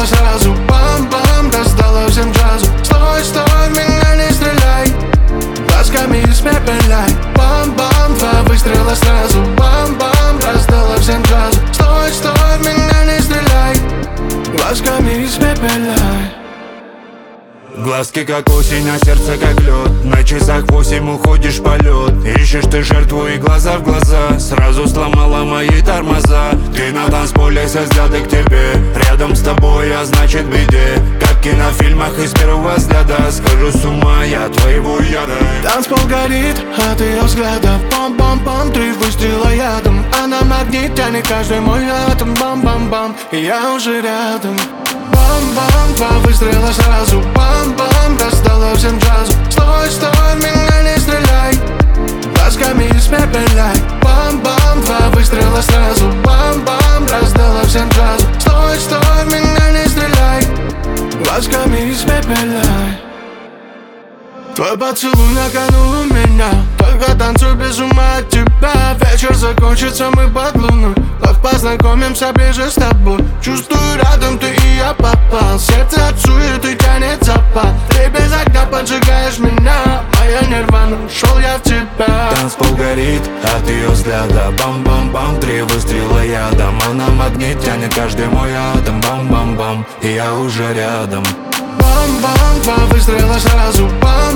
выстрела сразу. Бам-бам, достала всем джазу. Стой, стой, в меня не стреляй, глазками испепеляй. Бам-бам, два выстрела сразу. Бам-бам, раздала всем джазу. Стой, стой, в меня не стреляй, глазками испепеляй. Глазки как осень, а сердце как лед. На часах 8 уходишь в полет. Ищешь ты жертву и глаза в глаза. Сразу сломала мои тормоза. Ты на танцполе, со взгляда к тебе. Рядом с тобой, а значит беде. Как в кинофильмах из первого взгляда. Схожу с ума я от твоего яда. Танцпол горит от ее взгляда. Бам-бам-бам, 3 выстрела ядом. Она магнит, тянет каждый мой атом. Бам-бам-бам, и я уже рядом. Бам-бам, 2 выстрела сразу. Бам-бам, достала всем джазу. Стой, стой, в меня не стреляй, глазками испепеляй. Бам-бам, 2 выстрела сразу. Бам-бам, раздала всем джазу. Стой, стой, в меня не стреляй, глазками испепеляй. Твой поцелуй на кону у меня. Только танцуй без ума от тебя. Вечер закончится, мы под луной. Вновь познакомимся ближе с тобой. Чувствую, рядом ты и я попал. Сердце от суеты тянет запал. Ты без огня поджигаешь меня. Моя нирвана, ушел я в тебя. Танцпол горит от ее взгляда. Бам-бам-бам, 3 выстрела ядом. Она магнит, тянет каждый мой атом. Бам-бам-бам, и я уже рядом. Бам-бам, 2 выстрела сразу. Бам